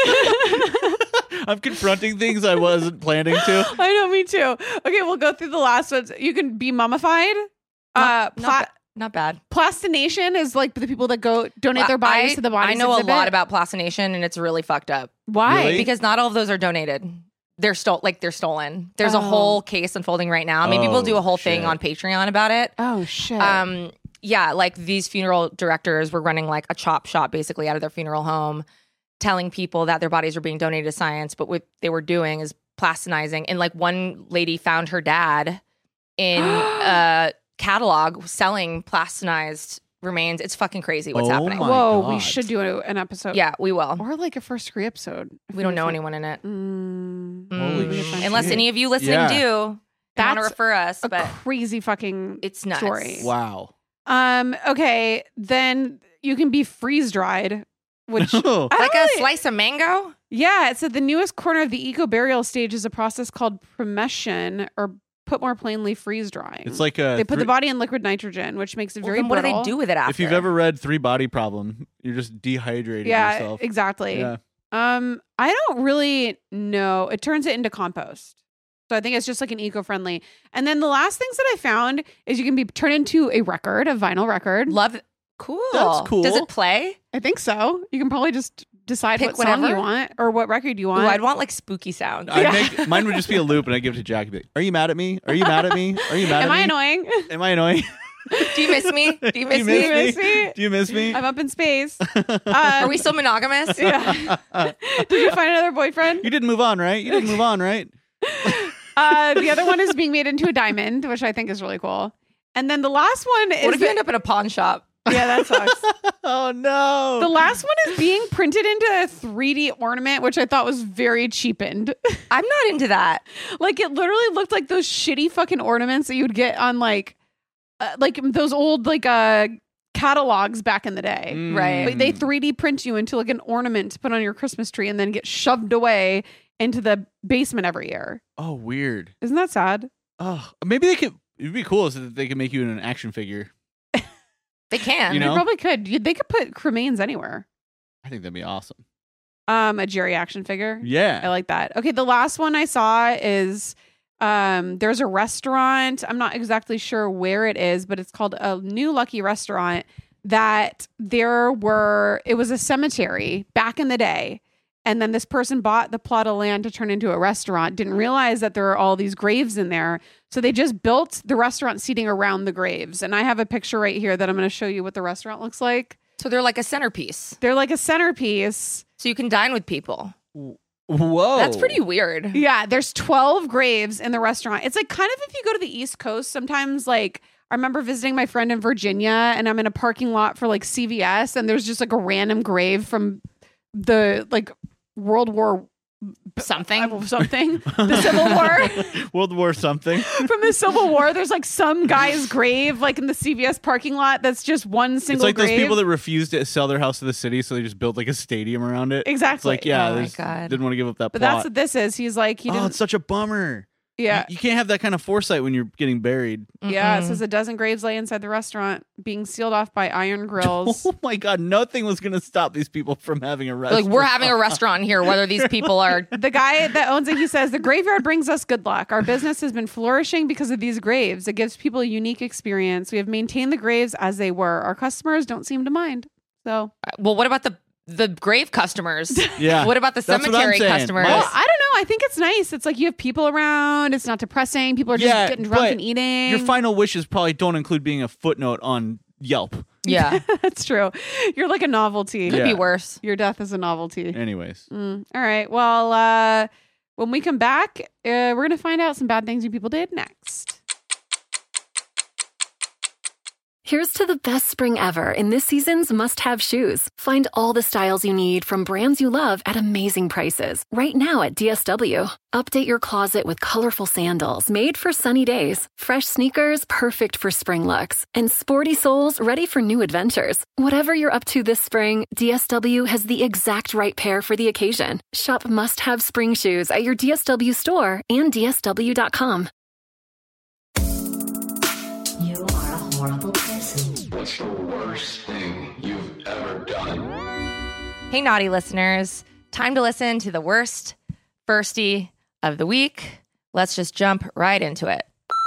I'm confronting things I wasn't planning to. I know, me too. Okay, we'll go through the last ones. You can be mummified. uh Not, pla- not, ba- not bad. plastination is like the people that go donate their bodies I, to the bodies I know exhibit. a lot about plastination, and it's really fucked up Why? Really? because not all of those are donated. They're stole, like they're stolen. There's Oh. a whole case unfolding right now. Maybe we'll do a whole Oh, thing shit. on Patreon about it. Oh shit. Um, yeah, like these funeral directors were running like a chop shop basically out of their funeral home, telling people that their bodies were being donated to science, but what they were doing is plastinizing. And like one lady found her dad in a catalog selling plastinized remains. It's fucking crazy what's Oh happening. my Whoa, we God. should do a, an episode. Yeah, we will. Or like a first degree episode. if We don't know find- anyone in it. Mm, Holy Mm, shit. Unless any of you listening Yeah. do, want to That's refer us, a but crazy fucking it's nuts. story. Wow. Um, okay, then you can be freeze dried, which Oh. I Like don't a really- slice of mango? Yeah, it said the newest corner of the eco burial stage is a process called premession or put more plainly, freeze drying. It's like a they put three- the body in liquid nitrogen, which makes it Well, very then what do brittle. they do with it after? If you've ever read Three Body Problem, you're just dehydrating yeah, yourself. exactly. Yeah. Um, I don't really know. It turns it into compost. So I think it's just like an eco-friendly. And then the last things that I found is you can be turned into a record, a vinyl record. Love it. Cool. That's cool. Does it play? I think so. You can probably just decide Pick what song whatever? you want or what record you want. Ooh, I'd want like spooky sounds. I'd make, mine would just be a loop, and I give it to Jackie. Be like, Are you mad at me? Are you mad at me? Are you mad Am at I me? annoying? Am I annoying? Do you miss me? Do you miss, you me? miss Do you miss me? Do you miss me? I'm up in space. Uh, Are we still monogamous? Yeah. Did you find another boyfriend? You didn't move on, right? You didn't move on, right? Uh, the other one is being made into a diamond, which I think is really cool. And then the last one is What if you the- end up in a pawn shop? yeah, that sucks. Oh no! The last one is being printed into a three D ornament, which I thought was very cheapened. I'm not into that. Like it literally looked like those shitty fucking ornaments that you would get on like, uh, like those old like uh catalogs back in the day. Mm. Right. But they three D print you into like an ornament to put on your Christmas tree and then get shoved away into the basement every year. Oh, weird. Isn't that sad? Oh, maybe they could. It'd be cool if they could make you an action figure. They can. You They know? probably could. You- They could put cremains anywhere. I think that'd be awesome. Um, a Jerry action figure. I Yeah. like that. Okay, the last one I saw is um there's a restaurant. I'm not exactly sure where it is, but it's called a New Lucky Restaurant that there were it was a cemetery back in the day. And then this person bought the plot of land to turn into a restaurant, didn't realize that there are all these graves in there. So they just built the restaurant seating around the graves. And I have a picture right here that I'm going to show you what the restaurant looks like. So they're like a centerpiece. They're like a centerpiece. So you can dine with people. Whoa. That's pretty weird. Yeah, there's twelve graves in the restaurant. It's like kind of if you go to the East Coast, sometimes like I remember visiting my friend in Virginia and I'm in a parking lot for like C V S and there's just like a random grave from the like World War Something. something, the Civil War. World War something. From the Civil War, there's like some guy's grave like in the C V S parking lot that's just one It's single like grave. those people that refuse to sell their house to the city, so they just built like a stadium around it. Exactly. It's like, yeah, Oh my they just God. didn't want to give up that But plot. that's what this is. He's like he oh, didn't it's such a bummer. yeah. You, you can't have that kind of foresight when you're getting buried. Yeah, it Mm-mm. says a dozen graves lay inside the restaurant, being sealed off by iron grills. Oh my God, nothing was going to stop these people from having a Like restaurant. we're having a restaurant here, whether these people are. The guy that owns it, he says, the graveyard brings us good luck. Our business has been flourishing because of these graves. It gives people a unique experience. We have maintained the graves as they were. Our customers don't seem to mind. So, Well, what about the the grave customers? Yeah. What about the That's what I'm cemetery saying. customers? My- well, I don't know. I think it's nice. It's like you have people around. It's not depressing. People are just Yeah, getting drunk but and eating. Your final wishes probably don't include being a footnote on Yelp. Yeah, That's true. You're like a novelty. could Yeah. be worse. Your death is a novelty. Anyways. Mm, all right. Well, uh, when we come back, uh, we're going to find out some bad things you people did next. Here's to the best spring ever in this season's must-have shoes. Find all the styles you need from brands you love at amazing prices right now at D S W. Update your closet with colorful sandals made for sunny days, fresh sneakers perfect for spring looks, and sporty soles ready for new adventures. Whatever you're up to this spring, D S W has the exact right pair for the occasion. Shop must-have spring shoes at your D S W store and D S W dot com. You are a horrible person. What's the worst thing you've ever done? Hey, naughty listeners, time to listen to the worst firstie of the week. Let's just jump right into it.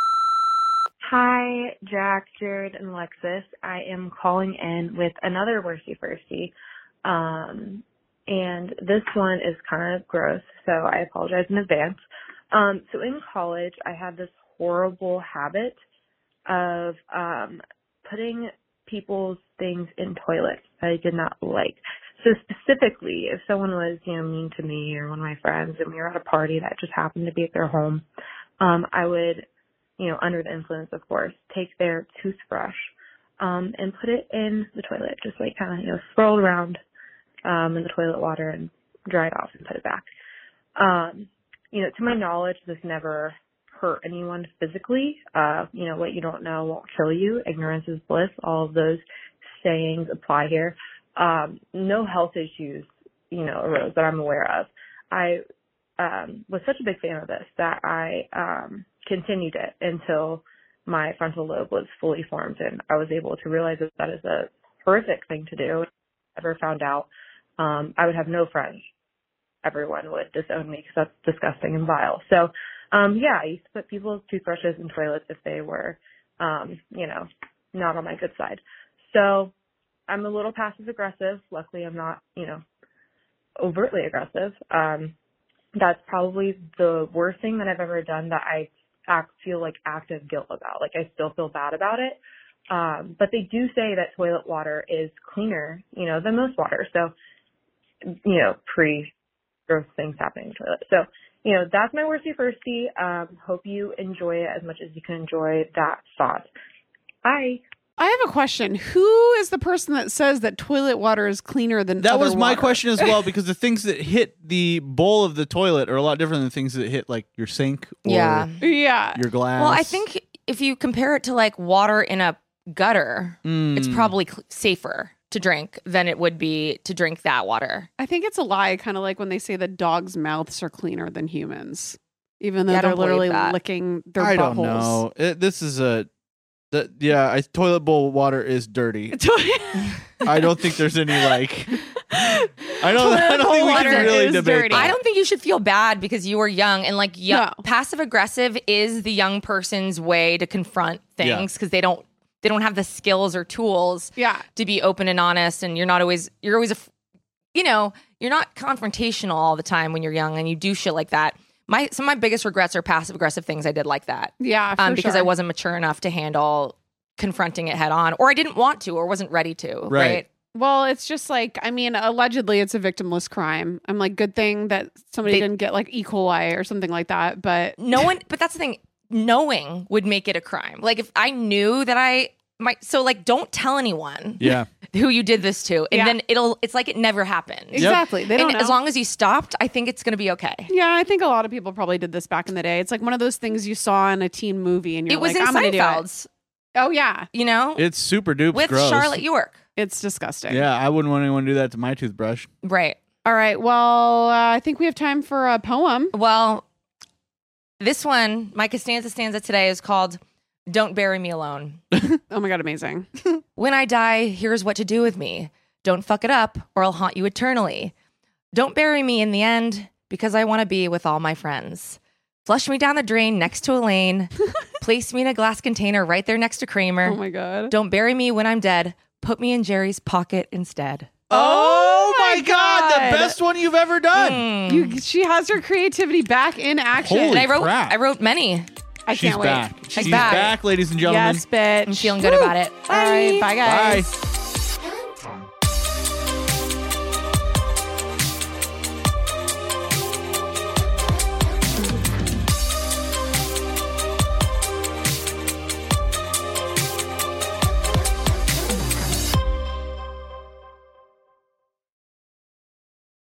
Hi, Jack, Jared, and Alexis. I am calling in with another worsty firstie. Um, and this one is kind of gross, so I apologize in advance. Um, so in college, I had this horrible habit of um, putting people's things in toilets that I did not like. So specifically, if someone was, you know, mean to me or one of my friends and we were at a party that just happened to be at their home, um, I would, you know, under the influence, of course, take their toothbrush um, and put it in the toilet, just like kind of, you know, swirl around um, in the toilet water and dry it off and put it back. Um, you know, to my knowledge, this never hurt anyone physically. Uh, you know, what you don't know won't kill you. Ignorance is bliss. All of those sayings apply here. Um, no health issues, you know, arose that I'm aware of. I um, was such a big fan of this that I um, continued it until my frontal lobe was fully formed, and I was able to realize that that is a horrific thing to do. If I ever found out, um, I would have no friends. Everyone would disown me because that's disgusting and vile. So, um, yeah, I used to put people's toothbrushes in toilets if they were, um, you know, not on my good side. So I'm a little passive aggressive. Luckily, I'm not, you know, overtly aggressive. Um, that's probably the worst thing that I've ever done that I act, feel like active guilt about. Like, I still feel bad about it. Um, but they do say that toilet water is cleaner, you know, than most water. So, you know, pre gross things happening in the toilet. So, you know, that's my worsty firsty. Um, hope you enjoy it as much as you can enjoy that thought. Bye. I have a question. Who is the person that says that toilet water is cleaner than That other was my water? question as well, because the things that hit the bowl of the toilet are a lot different than things that hit like your sink or Yeah. Yeah. your glass. Well, I think if you compare it to like water in a gutter, Mm. it's probably cl- safer to drink than it would be to drink that water. I think it's a lie, kind of like when they say that dogs' mouths are cleaner than humans, even though Yeah, I they're don't believe literally that. licking their I buttholes. don't know. It, this is a that yeah. I, toilet bowl water is dirty. I don't think there's any like. I don't. I don't think we Water can really is debate dirty. that. I don't think you should feel bad because you were young and like young, No. passive aggressive is the young person's way to confront Yeah. things because they don't they don't have the skills or tools Yeah. to be open and honest, and you're not always you're always a f- you know you're not confrontational all the time when you're young and you do shit like that. My some of my biggest regrets are passive aggressive things I did like that. Yeah, for um, because sure. I wasn't mature enough to handle confronting it head on, or I didn't want to, or wasn't ready to. Right. Right. Well, it's just like, I mean, allegedly it's a victimless crime. I'm like, good thing that somebody They- didn't get like E. coli or something like that. But No one, but that's the thing. Knowing would make it a crime. Like if I knew that I might, so like, don't tell anyone Yeah. who you did this to, and Yeah. then it'll. It's like it never happened. exactly, they don't And know. as long as you stopped, I think it's going to be okay. Yeah, I think a lot of people probably did this back in the day. It's like one of those things you saw in a teen movie, and you're It was like, in I'm gonna do it. Seinfeld's. Oh yeah, You know, It's super duper with gross. Charlotte York. it's disgusting. Yeah, I wouldn't want anyone to do that to my toothbrush. Right. All right. Well, uh, I think we have time for a poem. Well, this one, my Costanza stanza today is called "Don't Bury Me Alone." Oh my god, amazing. When I die, here's what to do with me. Don't fuck it up, or I'll haunt you eternally. Don't bury me in the end, because I want to be with all my friends. Flush me down the drain next to Elaine. Place me in a glass container right there next to Kramer. Oh my god. Don't bury me when I'm dead. Put me in Jerry's pocket instead. Oh, my god, God. the best one you've ever done. Mm. You, she has her creativity back in action. Holy and I wrote, crap. I wrote many. I She's can't back. wait. She's back. back, ladies and gentlemen. Yes, bitch. I'm feeling good about it. All right, bye guys. Bye.